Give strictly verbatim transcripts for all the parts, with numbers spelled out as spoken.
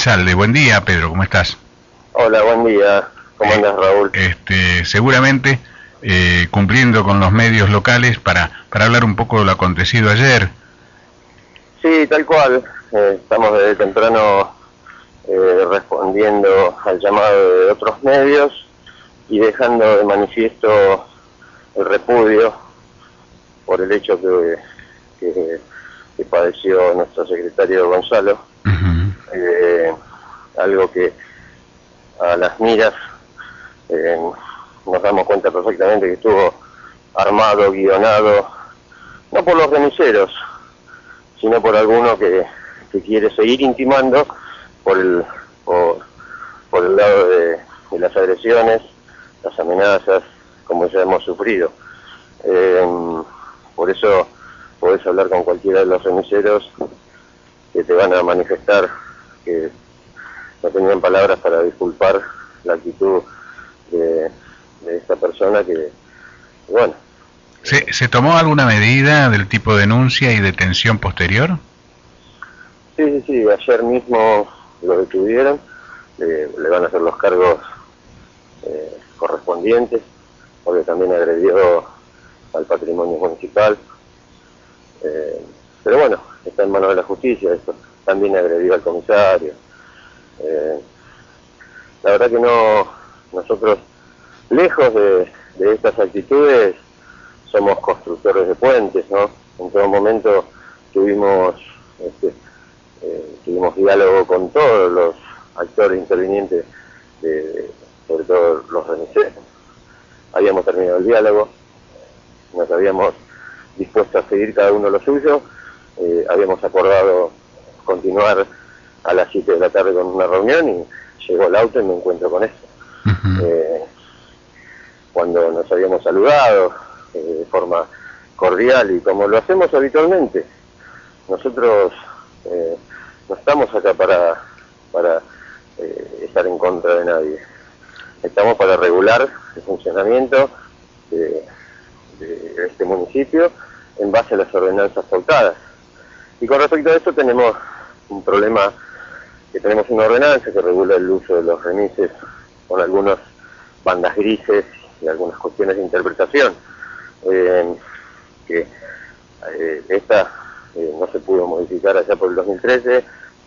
Elizalde. Buen día, Pedro, ¿cómo estás? Hola, buen día. ¿Cómo Eh, andas, Raúl? Este, seguramente eh, cumpliendo con los medios locales para, para hablar un poco de lo acontecido ayer. Sí, tal cual. Eh, estamos desde temprano eh, respondiendo al llamado de otros medios y dejando de manifiesto el repudio por el hecho que, que, que padeció nuestro secretario Gonzalo. Uh-huh. eh, algo que a las miras eh, nos damos cuenta perfectamente que estuvo armado, guionado, no por los remiseros, sino por alguno que, que quiere seguir intimando por el por, por el lado de, de las agresiones, las amenazas, como ya hemos sufrido. Eh, por eso podés hablar con cualquiera de los remiseros que te van a manifestar que no tenían palabras para disculpar la actitud de, de esta persona que, bueno. ¿Se, ¿Se tomó alguna medida del tipo de denuncia y detención posterior? Sí, sí, sí, ayer mismo lo detuvieron, eh, le van a hacer los cargos eh, correspondientes, porque también agredió al patrimonio municipal, eh, pero bueno, está en manos de la justicia, esto también agredió al comisario. Eh, la verdad que no, nosotros, lejos de, de estas actitudes, somos constructores de puentes, ¿no? En todo momento tuvimos este, eh, tuvimos diálogo con todos los actores intervinientes, de, de, sobre todo los remiseros. Habíamos terminado el diálogo, nos habíamos dispuesto a seguir cada uno lo suyo, eh, habíamos acordado continuar a las siete de la tarde con una reunión y llegó el auto y me encuentro con esto. Uh-huh. eh, cuando nos habíamos saludado eh, de forma cordial y como lo hacemos habitualmente, nosotros eh, no estamos acá para, para eh, estar en contra de nadie, estamos para regular el funcionamiento de, de este municipio en base a las ordenanzas pautadas. Y con respecto a esto tenemos un problema, que tenemos una ordenanza que regula el uso de los remises con algunas bandas grises y algunas cuestiones de interpretación, eh, que eh, esta eh, no se pudo modificar allá por el dos mil trece,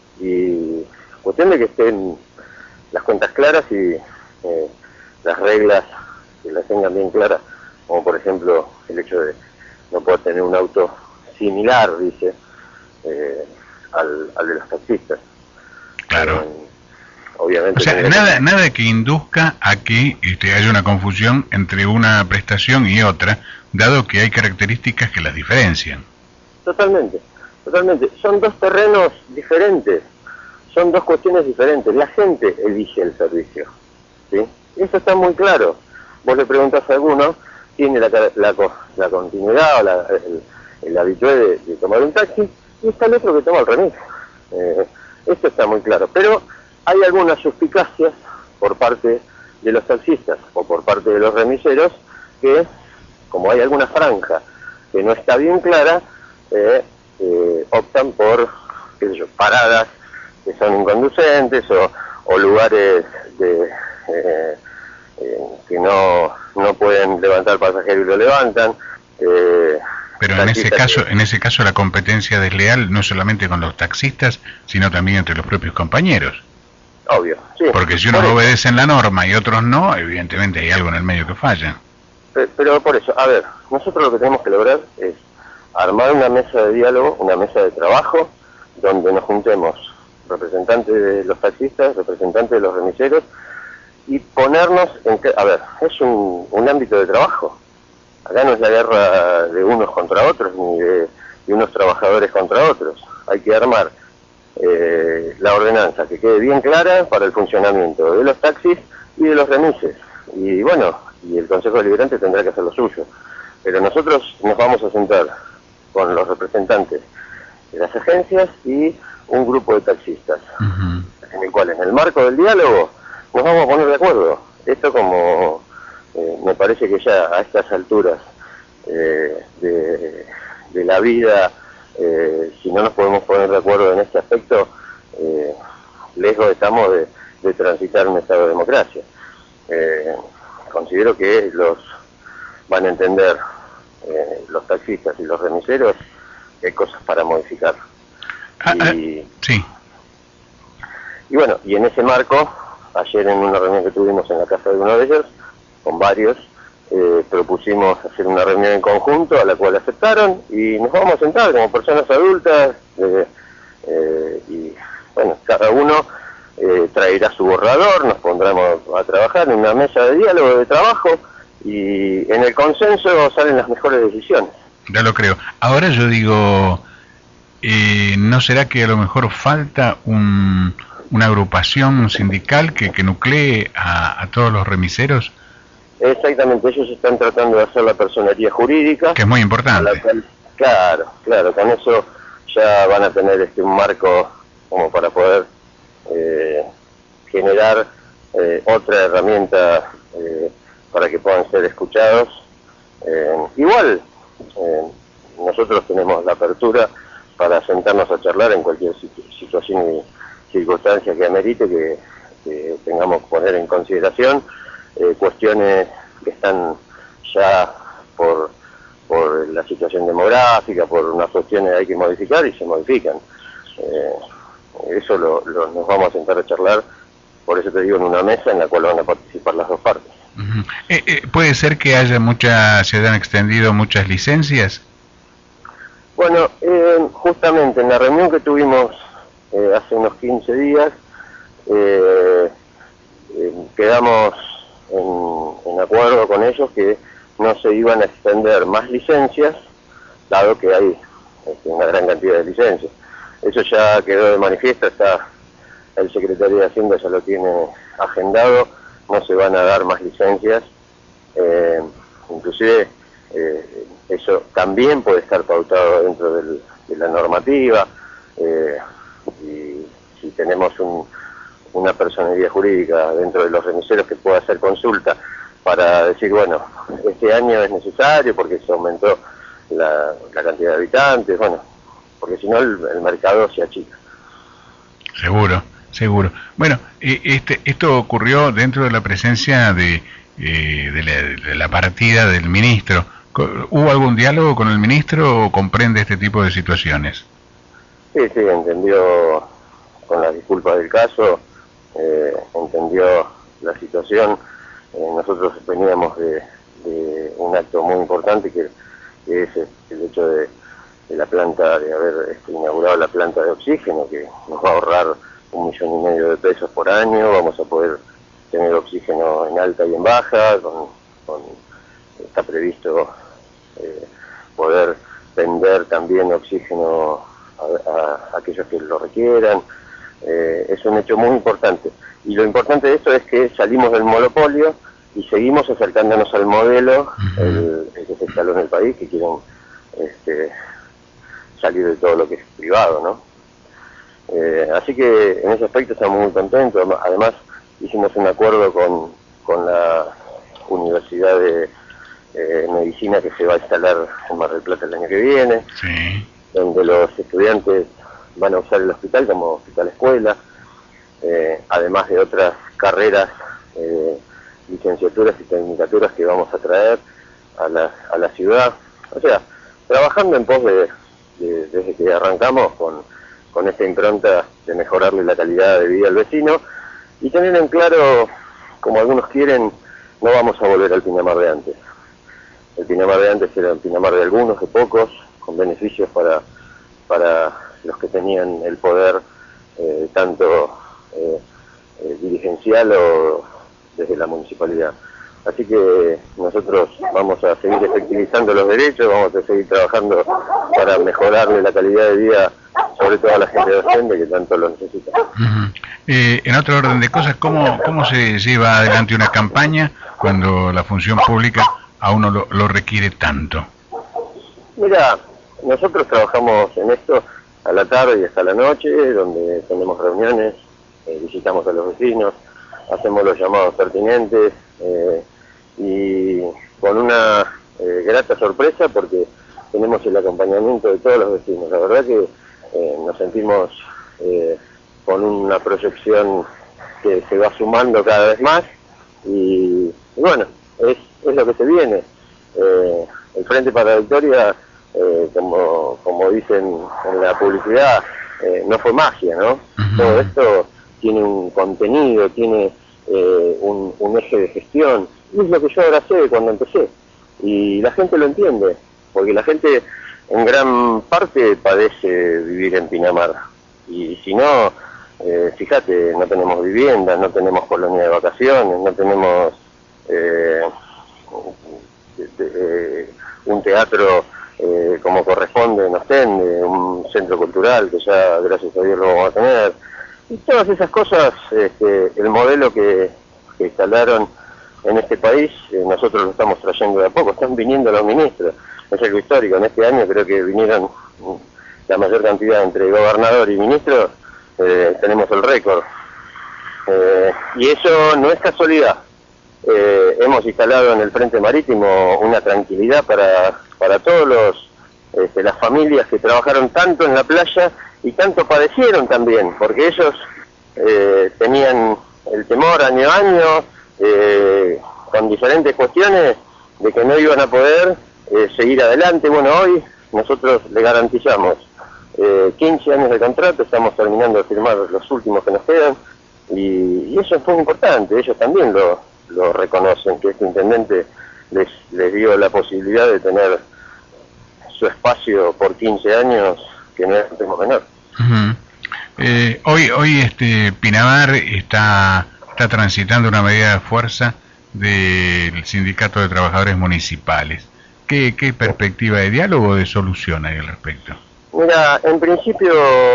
y cuestión de que estén las cuentas claras y eh, las reglas que las tengan bien claras, como por ejemplo el hecho de no poder tener un auto similar, dice, eh, al, al de los taxistas. Claro. Eh, obviamente. O sea, nada, que... nada que induzca a que este, haya una confusión entre una prestación y otra, dado que hay características que las diferencian. Totalmente, totalmente. Son dos terrenos diferentes, son dos cuestiones diferentes. La gente elige el servicio, ¿sí? Eso está muy claro. Vos le preguntás a alguno, tiene la, la, la continuidad o la, el, el habitué de, de tomar un taxi, y está el otro que toma el remis. Eh, esto está muy claro. Pero hay algunas suspicacias por parte de los taxistas o por parte de los remiseros que, como hay alguna franja que no está bien clara, eh, eh, optan por, qué sé yo, paradas que son inconducentes o, o lugares de, eh, eh, que no, no pueden levantar pasajeros y lo levantan. Eh, Pero en ese caso, que... en ese caso la competencia desleal no solamente con los taxistas, sino también entre los propios compañeros. Obvio, sí. Porque si unos obedecen la norma y otros no, evidentemente hay algo en el medio que falla. Pero, pero por eso, a ver, nosotros lo que tenemos que lograr es armar una mesa de diálogo, una mesa de trabajo, donde nos juntemos representantes de los taxistas, representantes de los remiseros, y ponernos en que, a ver, es un, un ámbito de trabajo. Acá no es la guerra de unos contra otros, ni de, de unos trabajadores contra otros. Hay que armar eh, la ordenanza que quede bien clara para el funcionamiento de los taxis y de los remises. Y bueno, y el Consejo Deliberante tendrá que hacer lo suyo. Pero nosotros nos vamos a sentar con los representantes de las agencias y un grupo de taxistas, uh-huh. en el cual, en el marco del diálogo, nos vamos a poner de acuerdo. Esto como eh, me parece que ya a estas alturas eh, de, de la vida, eh, si no nos podemos poner de acuerdo en este aspecto, eh, lejos estamos de, de transitar un estado de democracia. Eh, considero que los van a entender eh, los taxistas y los remiseros que hay cosas para modificar. Ah, y, ah, sí. Y bueno, y en ese marco, ayer en una reunión que tuvimos en la casa de uno de ellos, con varios, eh, propusimos hacer una reunión en conjunto, a la cual aceptaron, y nos vamos a sentar como personas adultas, eh, eh, y bueno, cada uno eh, traerá su borrador, nos pondremos a trabajar en una mesa de diálogo, de trabajo, y en el consenso salen las mejores decisiones. Ya lo creo. Ahora yo digo, eh, ¿no será que a lo mejor falta un, una agrupación sindical que, que nuclee a, a todos los remiseros? Exactamente, ellos están tratando de hacer la personería jurídica. Que es muy importante. Cual, claro, claro, con eso ya van a tener este un marco como para poder eh, generar eh, otra herramienta eh, para que puedan ser escuchados. Eh, igual, eh, nosotros tenemos la apertura para sentarnos a charlar en cualquier situ situación y circunstancia que amerite, que, que tengamos que poner en consideración eh, cuestiones que están ya por, por la situación demográfica, por unas cuestiones que hay que modificar y se modifican. Eh, eso lo, lo, nos vamos a sentar a charlar, por eso te digo, en una mesa en la cual van a participar las dos partes. Uh-huh. eh, eh, ¿Puede ser que haya muchas, se han extendido muchas licencias? Bueno, eh, justamente en la reunión que tuvimos eh, hace unos quince días, eh, eh, quedamos en, en acuerdo con ellos que no se iban a extender más licencias, dado que hay este, una gran cantidad de licencias. Eso ya quedó de manifiesto, está el secretario de Hacienda ya lo tiene agendado, no se van a dar más licencias, eh, inclusive eh, eso también puede estar pautado dentro del, de la normativa, eh, y si tenemos un, una personería jurídica dentro de los remiseros que pueda hacer consulta para decir, bueno, este año es necesario porque se aumentó la, la cantidad de habitantes, bueno, porque si no el, el mercado se achica. Seguro, seguro. Bueno, eh, este, esto ocurrió dentro de la presencia de, eh, de, la, de la partida del ministro. ¿Hubo algún diálogo con el ministro o comprende este tipo de situaciones? Sí, sí, entendió, con las disculpas del caso, eh, entendió la situación. Eh, nosotros veníamos de, de un acto muy importante que, que es el hecho de, de la planta, de haber este, inaugurado la planta de oxígeno, que nos va a ahorrar un millón y medio de pesos por año. Vamos a poder tener oxígeno en alta y en baja, con, con, está previsto eh, poder vender también oxígeno a, a, a aquellos que lo requieran. Eh, es un hecho muy importante. Y lo importante de esto es que salimos del monopolio y seguimos acercándonos al modelo, el, el que se instaló en el país, que quieren este, salir de todo lo que es privado, ¿no? Eh, así que en ese aspecto estamos muy contentos. Además hicimos un acuerdo con, con la Universidad de eh, Medicina que se va a instalar en Mar del Plata el año que viene, sí, donde los estudiantes van a usar el hospital como hospital escuela, eh, además de otras carreras, eh, licenciaturas y tecnicaturas que vamos a traer a la, a la ciudad. O sea, trabajando en pos de, de desde que arrancamos con, con esta impronta de mejorarle la calidad de vida al vecino, y tener en claro, como algunos quieren, no vamos a volver al Pinamar de antes. El Pinamar de antes era el Pinamar de algunos, de pocos, con beneficios para, para los que tenían el poder, eh, tanto eh, eh, dirigencial o desde la municipalidad. Así que nosotros vamos a seguir efectivizando los derechos, vamos a seguir trabajando para mejorarle la calidad de vida, sobre todo a la gente docente que tanto lo necesita. Uh-huh. eh, en otro orden de cosas, ¿cómo, cómo se lleva adelante una campaña cuando la función pública a uno lo, lo requiere tanto? Mira, nosotros trabajamos en esto a la tarde y hasta la noche, donde tenemos reuniones, eh, visitamos a los vecinos, hacemos los llamados pertinentes, eh, y con una eh, grata sorpresa porque tenemos el acompañamiento de todos los vecinos. La verdad que eh, nos sentimos eh, con una proyección que se va sumando cada vez más, y, y bueno, es, es lo que se viene. Eh, el Frente para la Victoria, eh, como, como dicen en la publicidad, eh, no fue magia, ¿no? Uh-huh. Todo esto tiene un contenido, tiene eh, un, un eje de gestión, y es lo que yo abracé cuando empecé, y la gente lo entiende, porque la gente en gran parte padece vivir en Pinamar, y si no, eh, fíjate, no tenemos viviendas, no tenemos colonia de vacaciones, no tenemos eh, de, de, eh, un teatro eh, como corresponde en Ostende, un centro cultural que ya gracias a Dios lo vamos a tener, y todas esas cosas, este, el modelo que, que instalaron en este país, eh, nosotros lo estamos trayendo de a poco, están viniendo los ministros, es algo histórico, en este año creo que vinieron la mayor cantidad entre gobernador y ministro, eh, tenemos el récord, eh, y eso no es casualidad. Eh, hemos instalado en el Frente Marítimo una tranquilidad para, para todos los este, las familias que trabajaron tanto en la playa y tanto padecieron también, porque ellos eh, tenían el temor año a año, eh, con diferentes cuestiones, de que no iban a poder eh, seguir adelante. Bueno, hoy nosotros le garantizamos eh, quince años de contrato, estamos terminando de firmar los últimos que nos quedan, y, y eso es muy importante, ellos también lo, lo reconocen, que este intendente les, les dio la posibilidad de tener su espacio por quince años, que no es un tema menor. Uh-huh. eh, hoy hoy este Pinamar está está transitando una medida de fuerza del Sindicato de Trabajadores Municipales. ¿Qué, qué perspectiva de diálogo o de solución hay al respecto? Mira, en principio,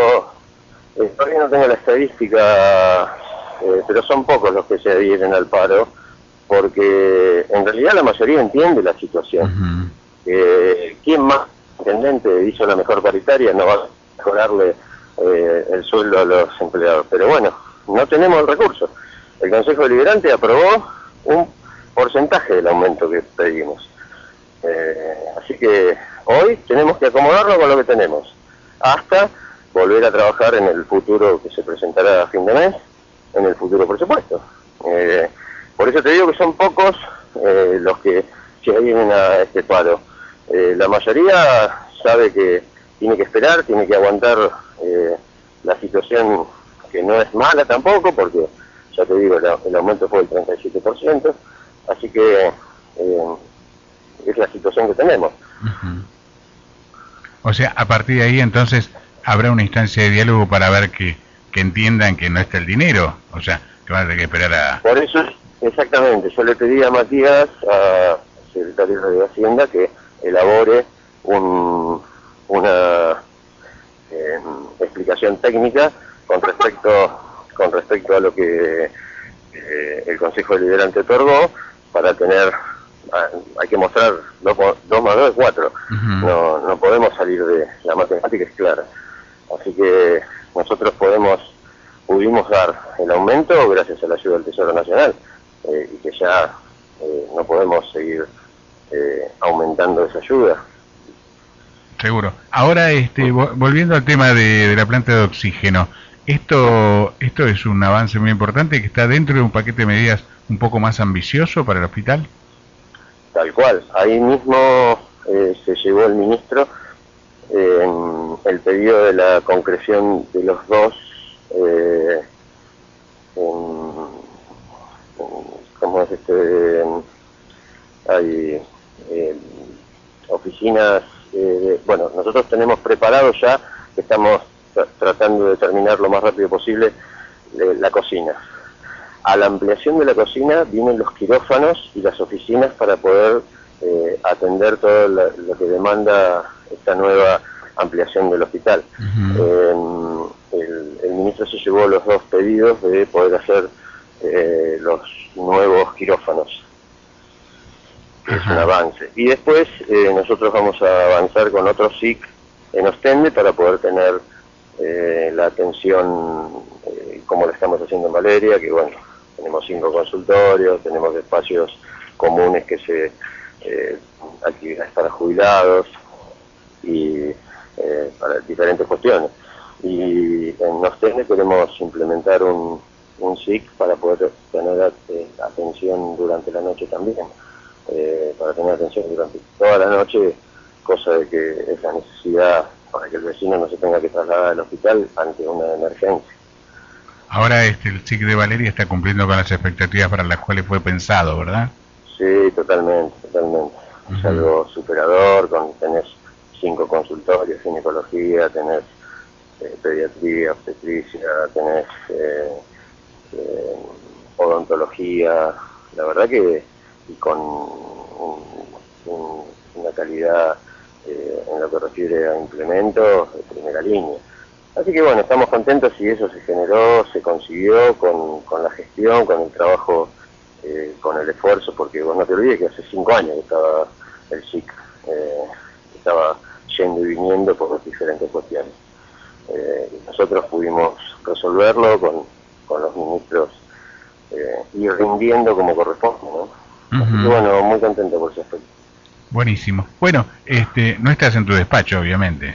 eh, todavía no tengo la estadística, eh, pero son pocos los que se adhieren al paro, porque en realidad la mayoría entiende la situación. Uh-huh. eh, ¿Quién más intendente hizo la mejor paritaria? No va a mejorarle eh, el sueldo a los empleados. Pero bueno, no tenemos el recurso. El Consejo Deliberante aprobó un porcentaje del aumento que pedimos. Eh, así que hoy tenemos que acomodarlo con lo que tenemos, hasta volver a trabajar en el futuro que se presentará a fin de mes, en el futuro presupuesto. Eh, por eso te digo que son pocos eh, los que se adhieren a este paro. Eh, la mayoría sabe que tiene que esperar, tiene que aguantar eh, la situación, que no es mala tampoco, porque ya te digo, el, el aumento fue del treinta y siete por ciento, así que eh, es la situación que tenemos. Uh-huh. O sea, a partir de ahí entonces habrá una instancia de diálogo para ver que, que entiendan que no está el dinero, o sea, que van a tener que esperar a... Por eso, exactamente, yo le pedí a Matías, a secretario de Hacienda, que elabore un, una eh, explicación técnica con respecto con respecto a lo que eh, el Consejo Deliberante otorgó, para tener, hay que mostrar dos más dos es cuatro, uh-huh. no, no podemos salir de, la matemática es clara, así que nosotros podemos pudimos dar el aumento gracias a la ayuda del Tesoro Nacional, eh, y que ya eh, no podemos seguir eh, aumentando esa ayuda. Seguro. Ahora, este, volviendo al tema de, de la planta de oxígeno, Esto esto es un avance muy importante que está dentro de un paquete de medidas un poco más ambicioso para el hospital. Tal cual. Ahí mismo eh, se llevó el ministro eh, el pedido de la concreción de los dos eh, en, en, ¿cómo es este? En, hay eh, oficinas, eh, bueno, nosotros tenemos preparado ya, estamos tratando de terminar lo más rápido posible eh, la cocina. A la ampliación de la cocina vienen los quirófanos y las oficinas para poder eh, atender todo lo, lo que demanda esta nueva ampliación del hospital. Uh-huh. eh, el, el ministro se llevó los dos pedidos de poder hacer eh, los nuevos quirófanos, que uh-huh. es un avance. Y después eh, nosotros vamos a avanzar con otro S I C en Ostende para poder tener Eh, la atención eh, como lo estamos haciendo en Valeria, que bueno, tenemos cinco consultorios, tenemos espacios comunes que se eh, actividades para jubilados y eh, para diferentes cuestiones. Y en Nostene queremos implementar un, un S I C para poder tener eh, atención durante la noche también, eh, para tener atención durante toda la noche, cosa de que es la necesidad para que el vecino no se tenga que trasladar al hospital ante una emergencia. Ahora este, el S I C de Valeria está cumpliendo con las expectativas para las cuales fue pensado, ¿verdad? Sí, totalmente, totalmente. Uh-huh. Es algo superador, con, tenés cinco consultorios, ginecología, tenés eh, pediatría, obstetricia, tenés eh, eh, odontología, la verdad que y con un, un, una calidad eh, en lo que refiere a implementos de primera línea. Así que bueno, estamos contentos y eso se generó, se consiguió con, con la gestión, con el trabajo, eh, con el esfuerzo, porque vos no te olvides que hace cinco años que estaba el S I C, eh, estaba yendo y viniendo por diferentes cuestiones. Eh, y nosotros pudimos resolverlo con, con los ministros eh, y rindiendo como corresponde, ¿no? Uh-huh. Así que bueno, muy contento por ese aspecto. Buenísimo. Bueno, este, no estás en tu despacho, obviamente.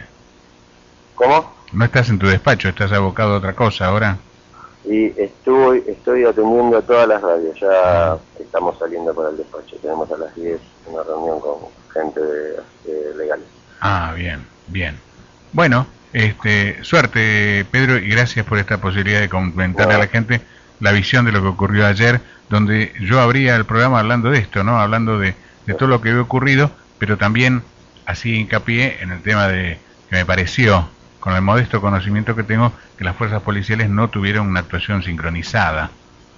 ¿Cómo? No estás en tu despacho, estás abocado a otra cosa ahora. Y estoy, estoy atendiendo a todas las radios, ya uh-huh. estamos saliendo para el despacho, tenemos a las diez una reunión con gente de, de legal. Ah, bien, bien. Bueno, este, suerte Pedro y gracias por esta posibilidad de comentarle bueno. a la gente la visión de lo que ocurrió ayer, donde yo abría el programa hablando de esto, ¿no? Hablando de, de todo lo que había ocurrido, pero también así hincapié en el tema de que me pareció, con el modesto conocimiento que tengo, que las fuerzas policiales no tuvieron una actuación sincronizada.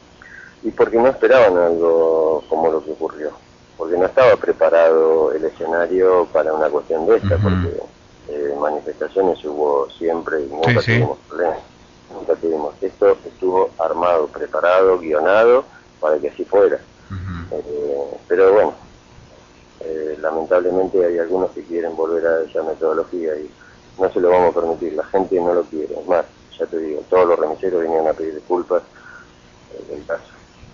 Y porque no esperaban algo como lo que ocurrió, porque no estaba preparado el escenario para una cuestión de esta, uh-huh. porque eh, manifestaciones hubo siempre y nunca sí, tuvimos sí. problemas, nunca tuvimos. Esto estuvo armado, preparado, guionado, para que así fuera. Uh-huh. Eh, pero bueno, eh, lamentablemente hay algunos que quieren volver a esa metodología y no se lo vamos a permitir, la gente no lo quiere. Es más, ya te digo, todos los remiseros vinieron a pedir disculpas eh, del caso.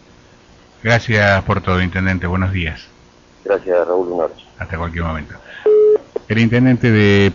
Gracias por todo, Intendente. Buenos días. Gracias, Raúl. Un abrazo. Hasta cualquier momento. El Intendente de